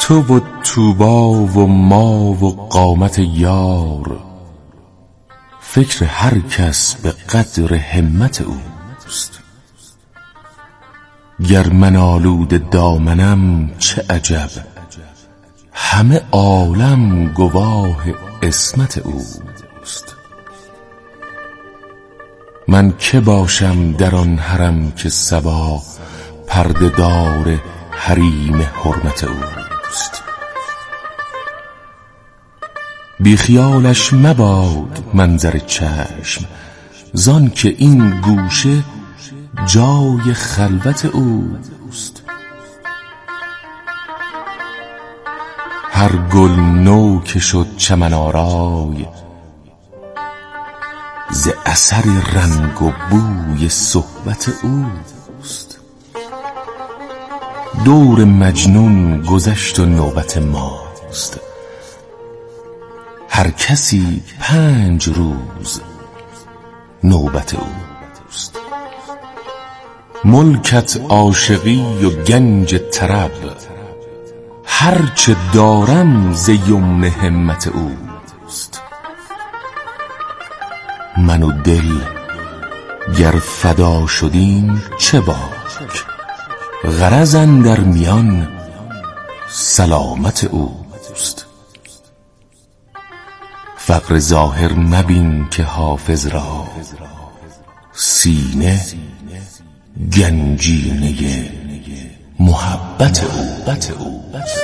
تو و طوبا و ما و قامت یار، فکر هر کس به قدر همت اوست. گر من آلوده دامنم چه عجب، همه عالم گواه عصمت اوست. من که باشم در آن حرم که صبا پرده دار حریم حرمت اوست. بی خیالش مباد منظر چشم، زان که این گوشه جای خلوت اوست. هر گل نو که شد چمن آرای، ز اثر رنگ و بوی صحبت اوست. دور مجنون گذشت و نوبت ماست، هر کسی 5 روز نوبت اوست. ملکت عاشقی و گنج طرب، هرچه دارم ز یمن همت اوست. من و دل گر فدا شدیم چه باک، غرض اندر میان سلامت اوست. فقر ظاهر مبین که حافظ را، سینه گنجینه محبت اوست.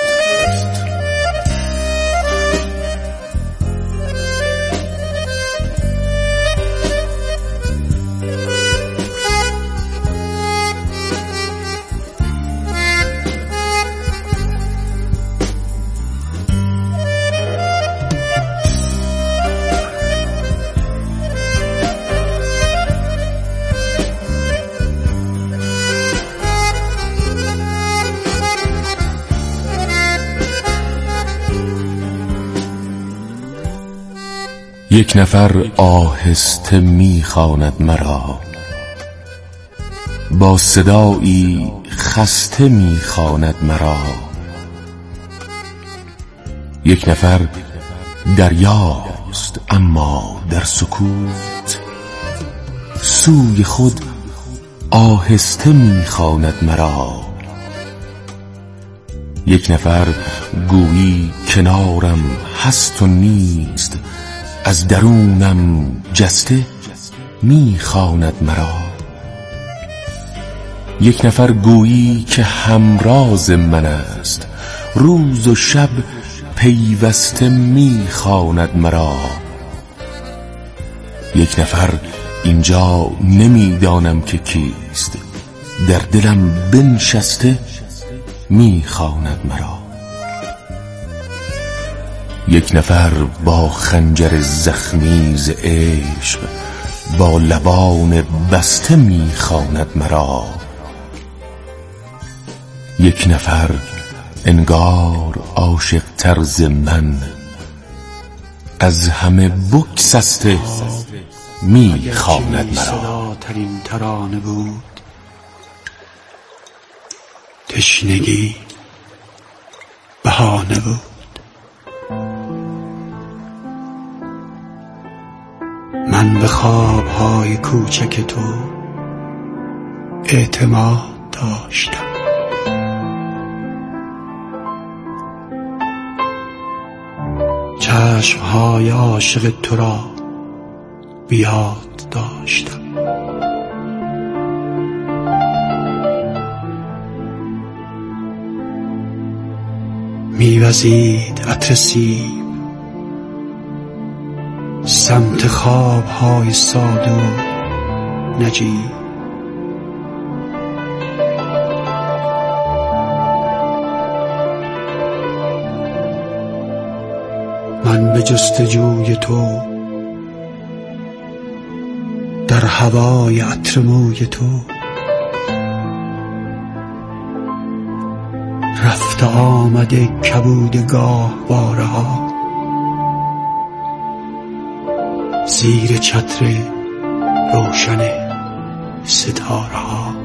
یک نفر آهسته میخواند مرا، با صدایی خسته میخواند مرا. یک نفر دریاست اما در سکوت، سوی خود آهسته میخواند مرا. یک نفر گویی کنارم هست و نیست، از درونم جسته میخواند مرا. یک نفر گویی که همراز من است، روز و شب پیوسته میخواند مرا. یک نفر اینجا نمیدانم که کیست، در دلم بنشسته میخواند مرا. یک نفر با خنجر زخمی ز عشق، با لبان بسته میخواند مرا. یک نفر انگار عاشق تر ز من، از همه بگسسته میخواند مرا. صداترین ترانه بود، تشنگی بهانه بود. من به خوابهای کوچک تو اعتماد داشتم، چشمهای عاشق تو را بیاد داشتم. میوزید عطر سیب سمت خوابهای ساده و نجیب. من به جستجوی تو در هوای عطر موی تو، رفت آمده کبود گاهواره ها، زیر چتر روشن ستاره ها.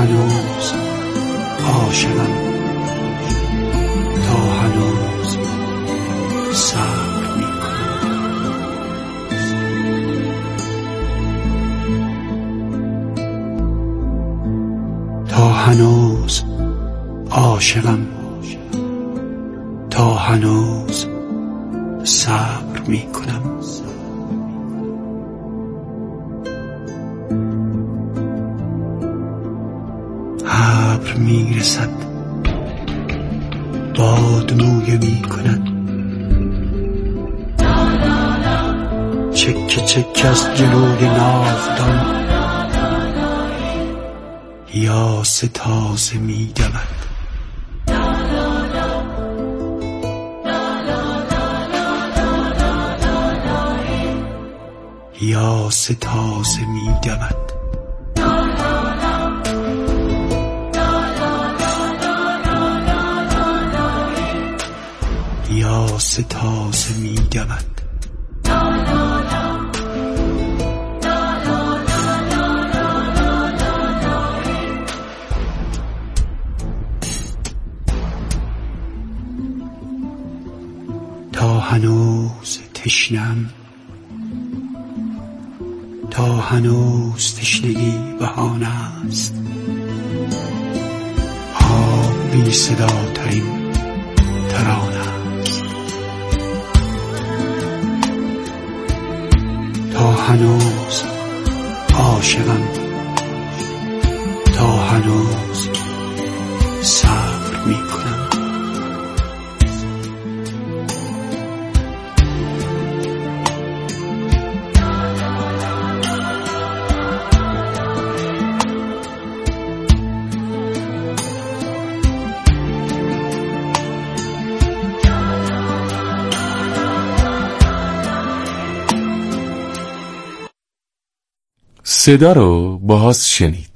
هنوز عاشقم، تا هنوز صبر میکنم. تا هنوز عاشقم، تا هنوز صبر میکنم. ابر میرسد، باد مویه میکند، چکه چکه از جلوی ناودان یاس تازه میدمد. یاس تازه میدمد. یاس تازه میدمد. تا هنوز تشنم، تا هنوز تشنگی بهانه است. آب بی صدا ترین ترانه است. تا هنوز عاشقم، تا هنوز صبر میکنم. صدا رو باز شنید.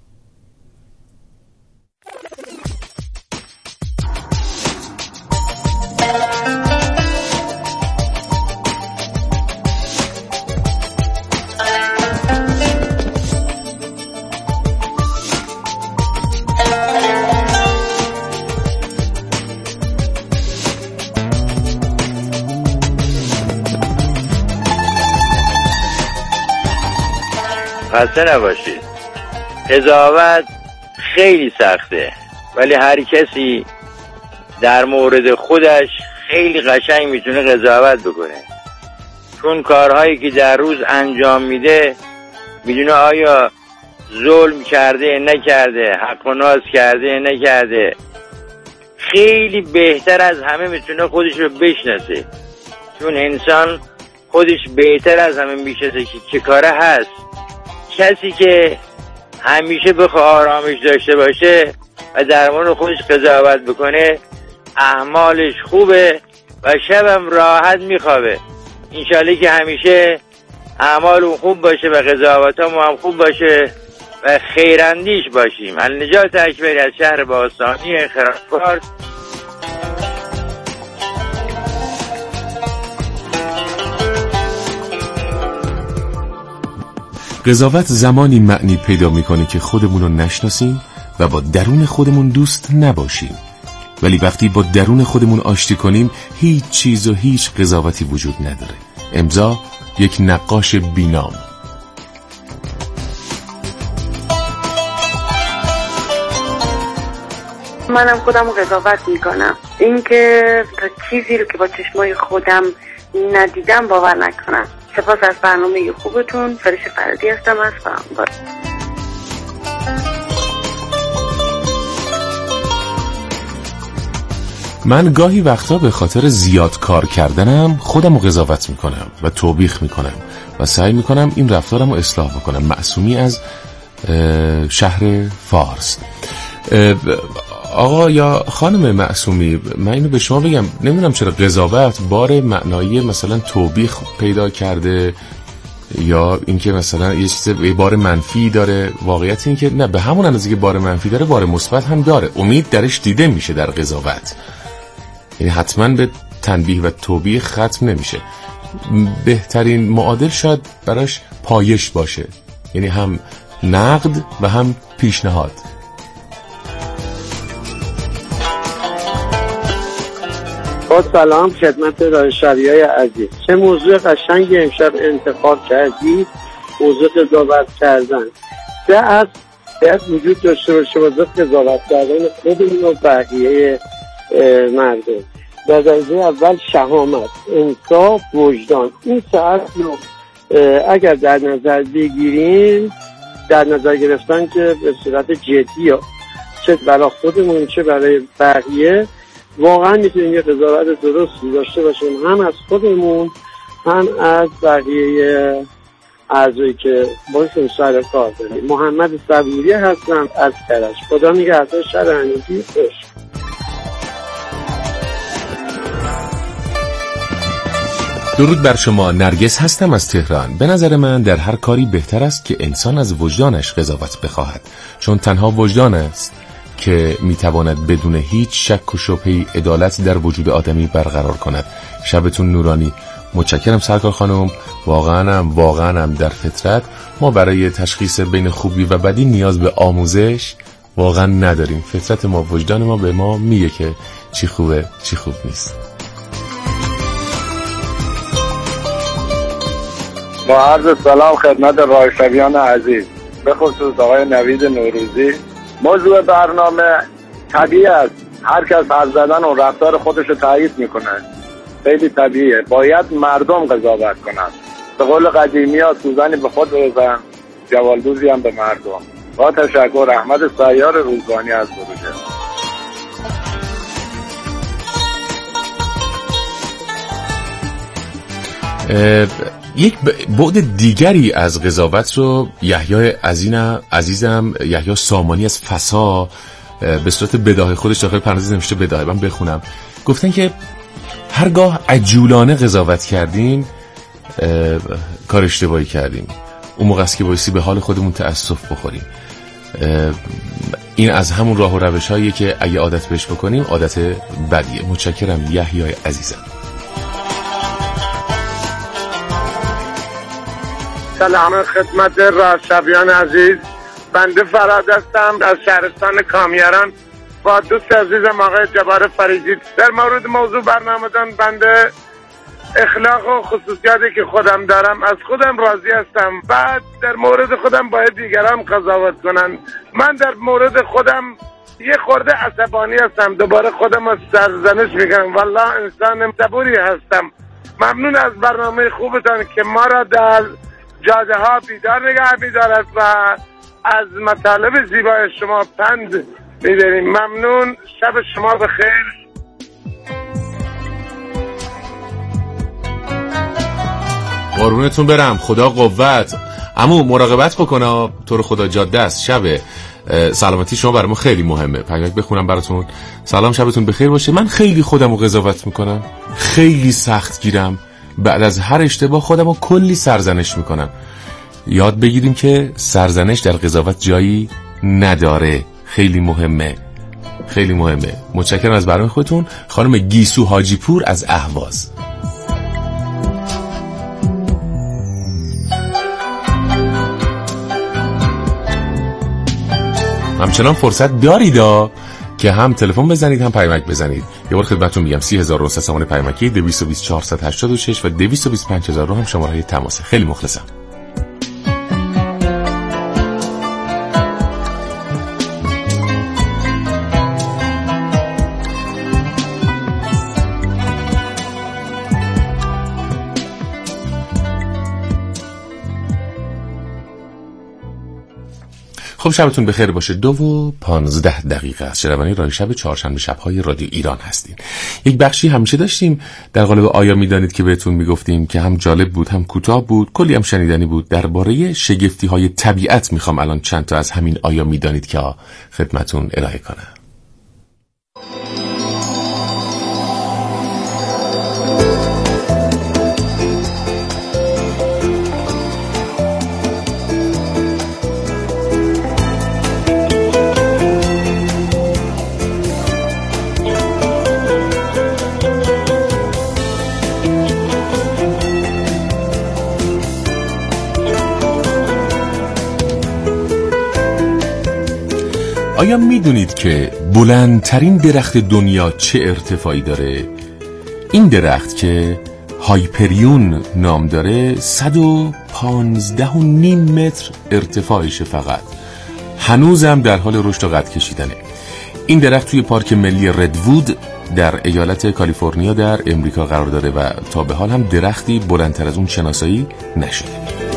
خسته نباشید. قضاوت خیلی سخته، ولی هر کسی در مورد خودش خیلی قشنگ میتونه قضاوت بکنه، چون کارهایی که در روز انجام میده میدونه آیا ظلم کرده نکرده، حق و ناز کرده نکرده. خیلی بهتر از همه میتونه خودش رو بشناسه، چون انسان خودش بهتر از همه میشناسه که چه کاره هست. کسی که همیشه بخواه آرامش داشته باشه و در مورد خودش قضاوت بکنه، اعمالش خوبه و شبم راحت میخوابه. انشالله که همیشه اعمالمون خوب باشه و قضاوتامون هم خوب باشه و خیراندیش باشیم. النجات اکبری از شهر باستانی خراسان. قضاوت زمانی معنی پیدا میکنه که خودمون رو نشناسیم و با درون خودمون دوست نباشیم، ولی وقتی با درون خودمون آشتی کنیم هیچ چیز و هیچ قضاوتی وجود نداره. امضا یک نقاش بینام. منم خودم قضاوت میکنم، اینکه تا چیزی رو که با چشمای خودم ندیدم باور نکنم. سپاس از برنامه خوبتون. فرش فرادی هستم از فرامباد. من گاهی وقتا به خاطر زیاد کار کردنم خودم رو قضاوت میکنم و توبیخ میکنم و سعی میکنم این رفتارم رو اصلاح بکنم. معصومی از شهر فارس. آقا یا خانم معصومی، من اینو به شما بگم، نمیدونم چرا قضاوت بار معنایی مثلا توبیخ پیدا کرده یا اینکه مثلا یه چیز بار منفی داره. واقعیت این که نه، به همون اندازه که بار منفی داره بار مثبت هم داره. امید درش دیده میشه در قضاوت، یعنی حتما به تنبیه و توبیخ ختم نمیشه. بهترین معادل شاید براش پایش باشه، یعنی هم نقد و هم پیشنهاد. با سلام خدمت دانشجویای عزیز. چه موضوع قشنگی امشب انتخاب کردید، موضوع قضاوت کردن. سه اصل باید وجود داشته باشه واسه قضاوت کردن خودمون و بقیه مردم. در درجه اول شهامت، انصاف، وجدان. این سه اصل رو اگر در نظر بگیریم، در نظر گرفتن که به صورت جدی چه برای خودمون چه برای بقیه، واقعا میتونیم یه قضاوت درستی داشته باشیم، هم از خودمون هم از بقیه اعضایی که باشون سر کار داریم. محمد صبوری هستم از کرج. خدا نگهدار. شب همگی خوش. درود بر شما. نرگس هستم از تهران. به نظر من در هر کاری بهتر است که انسان از وجدانش قضاوت بخواهد، چون تنها وجدان است که میتواند بدون هیچ شک و شبهه‌ای عدالت در وجود آدمی برقرار کند. شبتون نورانی. متشکرم سرکار خانم. واقعا در فطرت ما برای تشخیص بین خوبی و بدی نیاز به آموزش واقعا نداریم. فطرت ما، وجدان ما به ما میگه که چی خوبه چی خوب نیست. با عرض سلام خدمت رایشویان عزیز، به خصوص آقای نوید نوروزی. موضوع برنامه طبیعی است. هر کس حرف زدن و رفتار خودش رو تایید میکنه، خیلی طبیعیه. باید مردم قضاوت کنند. به قول قدیمی ها سوزنی به خود بزن، جوالدوزی هم به مردم. با تشکر. احمد سیار روزگانی از بروجه. یک بعد دیگری از قضاوت رو یحیی عزیزم یحیی سامانی از فسا به صورت بداهه خودش داخل پرانتز نوشته بداهه، من بخونم. گفتن که هرگاه عجولانه قضاوت کردیم کار اشتباهی کردیم. اون موقع است که بایستی به حال خودمون تأسف بخوریم. این از همون راه و روش هاییه که اگه عادت بهش بکنیم عادت بدیه. متشکرم یحیی عزیزم. سلام خدمت راشبیان عزیز. بنده فراد هستم از شهرستان کامیاران. با دوست عزیزم آقای جبار فریدی در مورد موضوع برنامه‌تان بنده اخلاق و خصوصیاتی که خودم دارم از خودم راضی هستم. بعد در مورد خودم باید دیگران قضاوت کنن. من در مورد خودم یه خورده عصبانی هستم، دوباره خودم از سرزنش میگم. والله انسان صبوری هستم. ممنون از برنامه خوبتان که ما را در جاده ها بیدار نگه می‌دارد و از مطالب زیبای شما پند می‌داریم. ممنون. شب شما بخیر. قربونتون برم. خدا قوت. عمو مراقبت بکنه. تو رو خدا جاده است. شب سلامتی شما برای ما خیلی مهمه. پیامک بخونم براتون. سلام، شبتون بخیر باشه. من خیلی خودم رو قضاوت میکنم، خیلی سخت گیرم. بعد از هر اشتباه خودم رو کلی سرزنش میکنم. یاد بگیریم که سرزنش در قضاوت جایی نداره. خیلی مهمه، خیلی مهمه. متشکرم از برنامه خودتون. خانم گیسو حاجی پور از اهواز. همچنان فرصت دارید که هم تلفن بزنید هم پیامک بزنید. یه بار خدمتتون میگم 30900 پیامکی، 220 486 و 225000 رو هم شماره تماسه. خیلی مخلصم. خب شبتون بخیر باشه. 2:15 است. شنونده رادیو شب چهارشنبه شب‌های رادیو ایران هستین. یک بخشی همیشه داشتیم در قالب آیا میدانید که بهتون میگفتیم که هم جالب بود هم کوتاه بود، کلی هم شنیدنی بود. درباره شگفتی‌های طبیعت میخوام الان چند تا از همین آیا میدانید که خدمتون ارائه کنم. آیا میدونید که بلندترین درخت دنیا چه ارتفاعی داره؟ این درخت که هایپریون نام داره 115.5 متر ارتفاعشه، فقط هنوزم در حال رشد و قد کشیدنه. این درخت توی پارک ملی ردوود در ایالت کالیفرنیا در امریکا قرار داره و تا به حال هم درختی بلندتر از اون شناسایی نشده.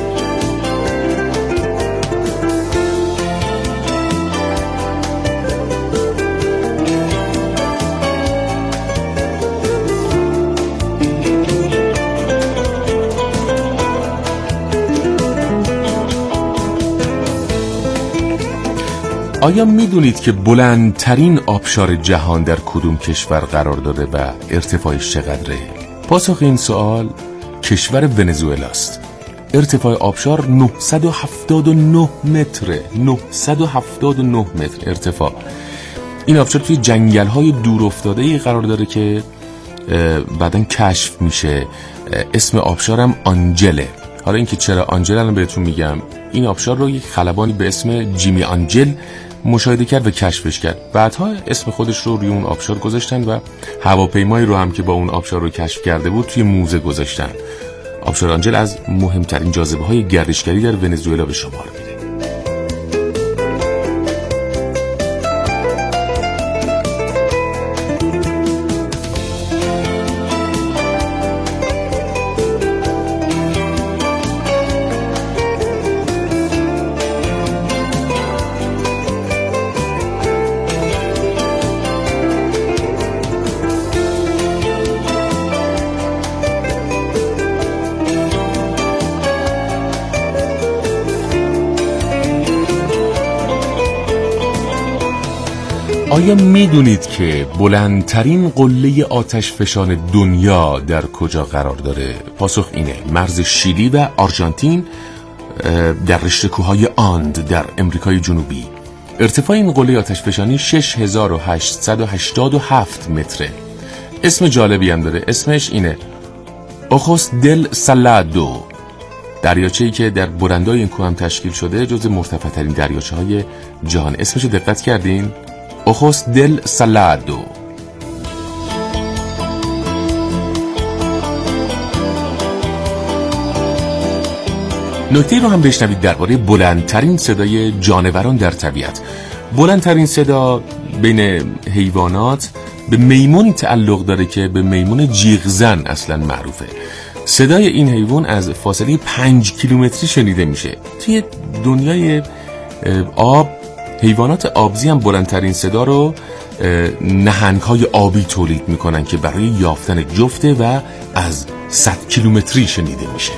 آیا میدونید که بلندترین آبشار جهان در کدوم کشور قرار داره و ارتفاعش چقدره؟ پاسخ این سوال کشور ونزوئلاست. ارتفاع آبشار 979 متره. 979 متر ارتفاع. این آبشار توی جنگل‌های دور افتاده‌ای قرار داره که بعداً کشف میشه. اسم آبشارم آنجله. حالا اینکه چرا آنجل الان بهتون میگم. این آبشار رو یک خلبانی به اسم جیمی آنجل مشاهده کرد و کشفش کرد. بعدها اسم خودش رو روی اون آبشار گذاشتن و هواپیمایی رو هم که با اون آبشار رو کشف کرده بود توی موزه گذاشتن. آبشار آنجل از مهمترین جاذبه‌های گردشگری در ونزوئلا به شمار میره. آیا میدونید که بلندترین قله آتش فشان دنیا در کجا قرار داره؟ پاسخ اینه مرز شیلی و آرژانتین در رشته کوههای آند در امریکای جنوبی. ارتفاع این قله آتش فشانی 6887 متره. اسم جالبی هم داره. اسمش اینه اوخوس دل سالادو. دریاچه‌ای که در برندای این کوه هم تشکیل شده جز مرتفع‌ترین دریاچه‌های جهان. اسمش رو دقت کردین؟ اوخوس دل سالادو. نکته رو هم بشنوید درباره بلندترین صدای جانوران در طبیعت. بلندترین صدا بین حیوانات به میمونی تعلق داره که به میمون جیغزن اصلا معروفه. صدای این حیوان از فاصله 5 کیلومتری شنیده میشه. توی دنیای آب حیوانات آبزی هم بلندترین صدا رو نهنگ‌های آبی تولید میکنن که برای یافتن جفته و از 100 کیلومتری شنیده میشه.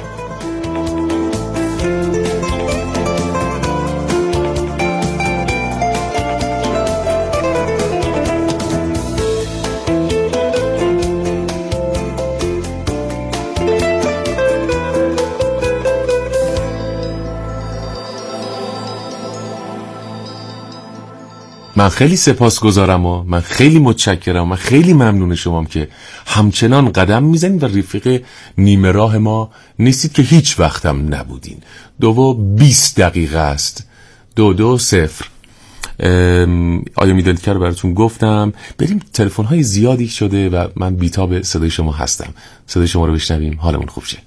من خیلی سپاسگزارم و من خیلی متشکرم و من خیلی ممنون شمام که همچنان قدم میزنید و رفیق نیمه راه ما نیستید که هیچ وقتم نبودین. 2:20 است. 22:0. آیا میدونید که رو براتون گفتم بریم. تلفن‌های زیادی شده و من بیتاب صدای شما هستم. صدای شما رو بشنویم حالمون خوب شه.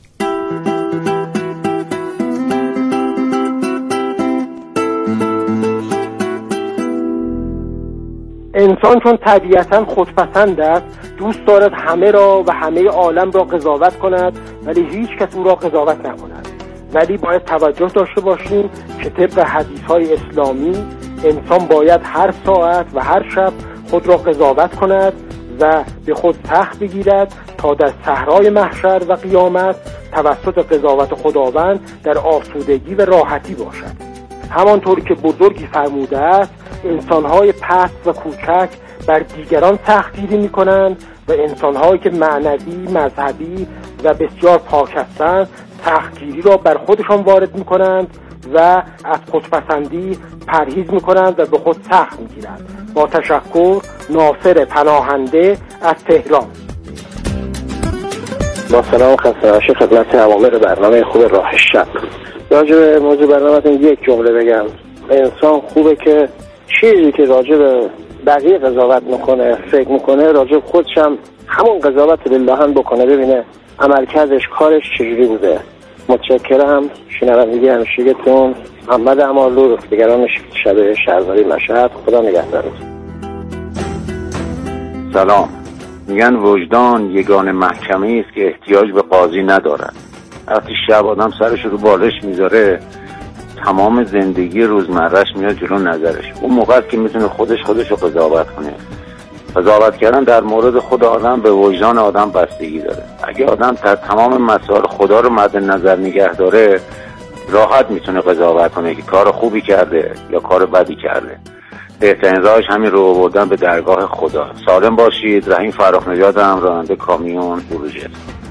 انسان چون طبیعتاً خودپسند است دوست دارد همه را و همه عالم را قضاوت کند ولی هیچ کس او را قضاوت نکند. ولی باید توجه داشته باشیم که طبق حدیث‌های اسلامی انسان باید هر ساعت و هر شب خود را قضاوت کند و به خود سخت بگیرد تا در صحرای محشر و قیامت توسط قضاوت خداوند در آسودگی و راحتی باشد. همانطور که بزرگی فرموده است انسان‌های پست و کوچک بر دیگران سختگیری می‌کنند و انسان‌هایی که معنوی، مذهبی و بسیار پاک هستند سختگیری را بر خودشان وارد می‌کنند و از خودپسندی پرهیز می‌کنند و به خود سخت می‌گیرند. با تشکر، ناصر پناهنده از تهران. با سلام خسته نباشید خدمت عوامل برنامه خوب راه شب. راجع به موضوع برنامه‌تون یک جمله بگم. انسان خوبه که چیزی که راجع به بقیه قضاوت میکنه، فکر میکنه راجع به خودش هم همون قضاوت للهن بکنه، ببینه عملکردش کارش چجوری بوده. متشکرم. شنوندگی همیشگیتون محمد امالو، رفتگران شب شهرداری مشهد. خدا نگهدارتون. سلام. میگن وجدان یگانه محکمه است که احتیاج به قاضی ندارد. وقتی شب آدم سرش رو بالش میذاره، تمام زندگی روزمرهش میاد جلو نظرش. اون موقع که میتونه خودش رو قضاوت کنه. قضاوت کردن در مورد خود آدم به وجدان آدم بستگی داره. اگه آدم در تمام مسائل خدا رو مد نظر نگه داره، راحت میتونه قضاوت کنه که کار خوبی کرده یا کار بدی کرده. بهترین راهش همین رو آوردن به درگاه خدا. سالم باشید. رحیم فراخ نژادم، راننده کامیون بروجه.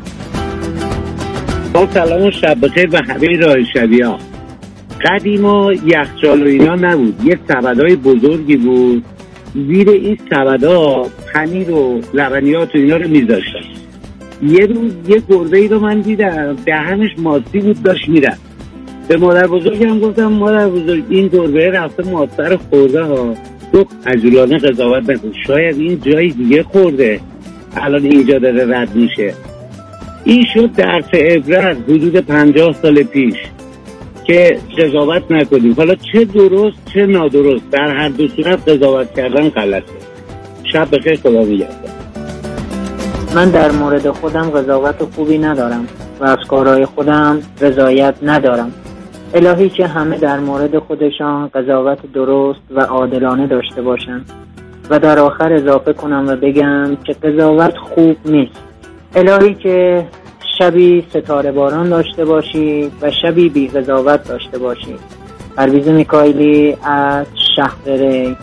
سلام و شب بخیر به همه راه شبیان. قدیما یخچال و اینا نبود، یه سبدهای بزرگی بود، زیر این سبدها پنیر و لبنیات و اینا رو میذاشتن. یه روز یه گربه ای رو من دیدم دهنش ماستی بود، داشت میرفت. به مادر بزرگم گفتم مادر بزرگ این گربه رفته ماسته رو خورده ها. گفت عجولانه قضاوت نکن، شاید این جای دیگه خورده الان اینجا داره رد میشه. این شد درس عبرت حدود 50 سال پیش که قضاوت نکنیم، حالا چه درست چه نادرست، در هر دو صورت قضاوت کردن غلطه. شب بخیر، خدا نگهدار. من در مورد خودم قضاوت خوبی ندارم و از کارهای خودم رضایت ندارم. الهی که همه در مورد خودشان قضاوت درست و عادلانه داشته باشند و در آخر اضافه کنم و بگم که قضاوت خوب نیست. الهی که شبی ستاره باران داشته باشی و شبی بی قضاوت داشته باشی. پرویز میکائیلی از شهر ری.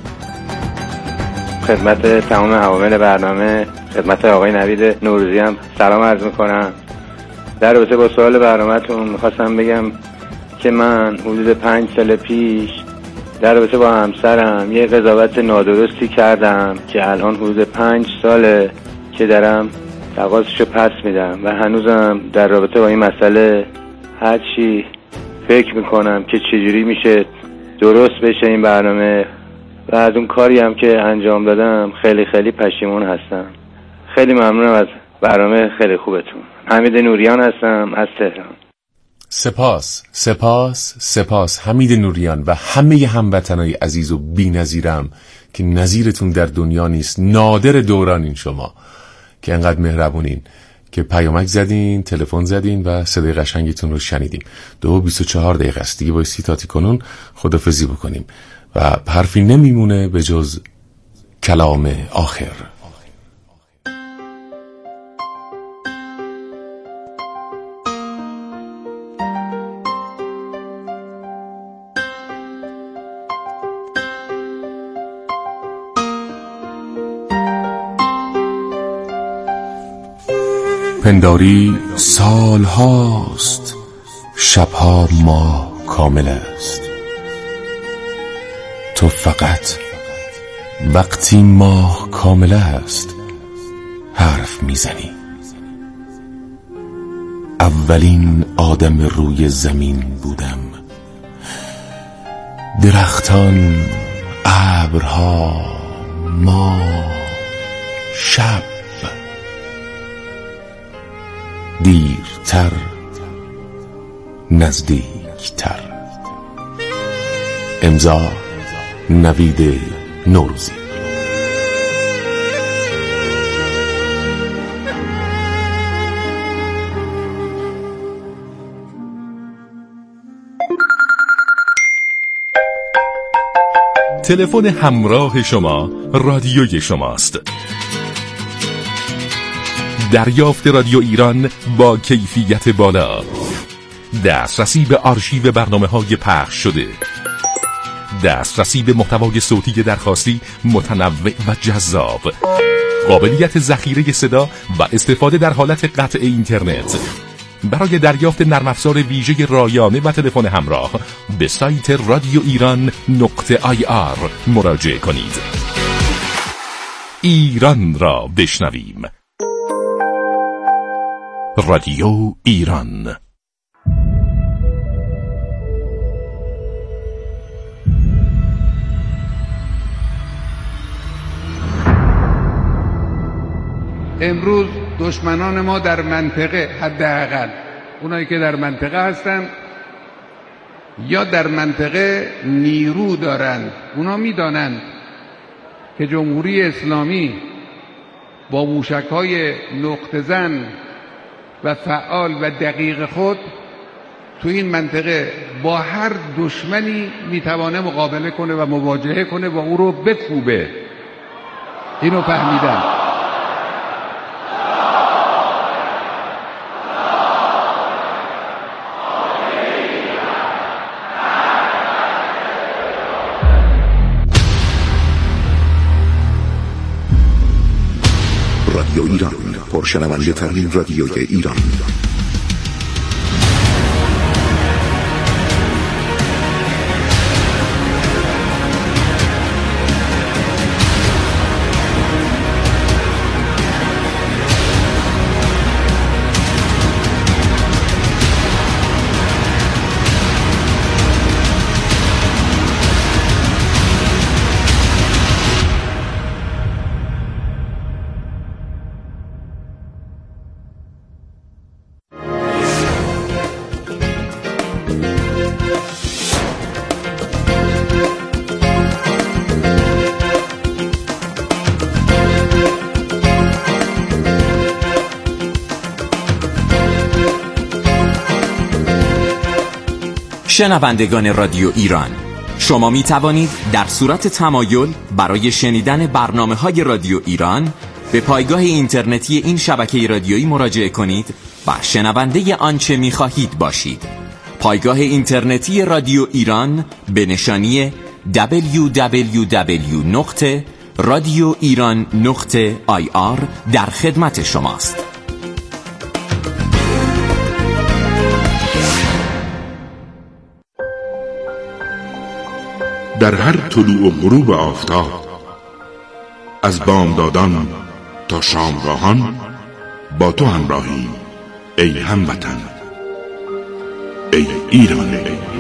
خدمت تمام عوامل برنامه، خدمت آقای نوید نوروزی هم سلام عرض میکنم. در رابطه با سوال برنامه‌تون میخواستم بگم که من حدود 5 سال پیش در رابطه با همسرم یه قضاوت نادرستی کردم که الان حدود 5 ساله که دارم تقاضیشو پس میدم و هنوزم در رابطه با این مسئله هرچی فکر میکنم که چجوری میشه درست بشه این برنامه و از اون کاری هم که انجام دادم خیلی خیلی پشیمون هستم. خیلی ممنونم از برنامه خیلی خوبتون. حمید نوریان هستم از تهران. سپاس حمید نوریان و همه هموطنای عزیز و بی‌نظیرم که نظیرتون در دنیا نیست. نادر دورانین شما که انقدر مهربونین که پیامک زدین، تلفن زدین و صدای قشنگتون رو شنیدیم. 2:24 است دیگه، باید تاتی کنون خدافظی بکنیم و حرفی نمیمونه به جز کلام آخر. پنداری سال هاست، شبها ماه کامل است. تو فقط وقتی ماه کامل است حرف میزنی. اولین آدم روی زمین بودم. درختان، ابرها، ماه، شب. دیرتر، نزدیکتر. امضا نوید نوروزی. تلفن همراه شما رادیوی شماست. دریافت رادیو ایران با کیفیت بالا، دسترسی به آرشیو برنامه‌های پخش شده، دسترسی به محتوای صوتی درخواستی متنوع و جذاب، قابلیت ذخیره صدا و استفاده در حالت قطع اینترنت. برای دریافت نرم افزار ویژه رایانه و تلفن همراه به سایت رادیو ایران.ir مراجعه کنید. ایران را بشنویم. رادیو ایران. امروز دشمنان ما در منطقه، حداقل اونایی که در منطقه هستن یا در منطقه نیرو دارند، اونا میدانند که جمهوری اسلامی با موشک‌های نقطه زن و فعال و دقیق خود تو این منطقه با هر دشمنی میتوانه مقابله کنه و مواجهه کنه و او رو بکوبه. اینو فهمیدن. رادیو ایران، پرشنونده ترین رادیوی ایران. شنوندگان رادیو ایران، شما می توانید در صورت تمایل برای شنیدن برنامه‌های رادیو ایران به پایگاه اینترنتی این شبکه رادیویی مراجعه کنید و شنونده آنچه می خواهید باشید. پایگاه اینترنتی رادیو ایران به نشانی www.radioiran.ir در خدمت شماست. در هر طلوع و غروب آفتاب، از بامدادان تا شامگاهان با تو همراهیم ای هموطن، ای ایران.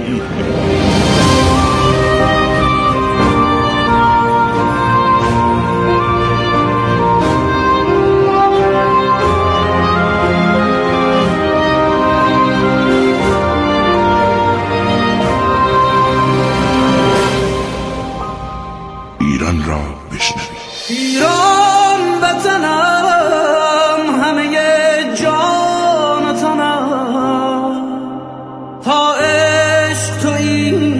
ایران را بشنوید. ایران وطنم، همه جان تنم، تا عشق تو این